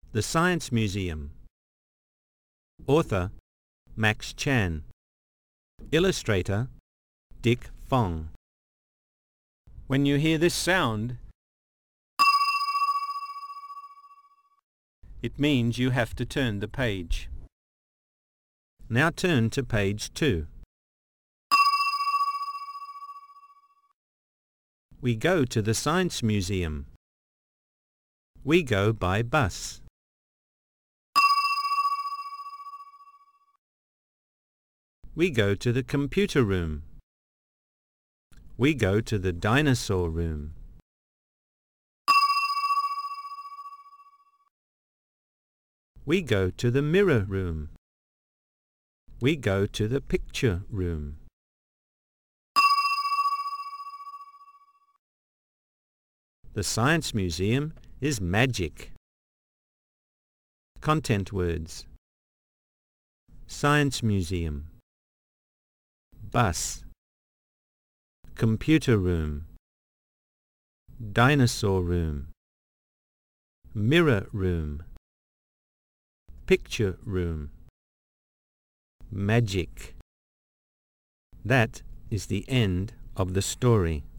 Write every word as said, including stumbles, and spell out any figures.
The Science Museum. Author Max Chan. Illustrator Dick Fong. When you hear this sound, it means you have to turn the page. Now turn to page two. We go to the Science Museum. We go by bus. We go to the computer room. We go to the dinosaur room. We go to the mirror room. We go to the picture room. The Science Museum is magic. Content words: Science Museum, bus, computer room, dinosaur room, mirror room, picture room, magic. That is the end of the story.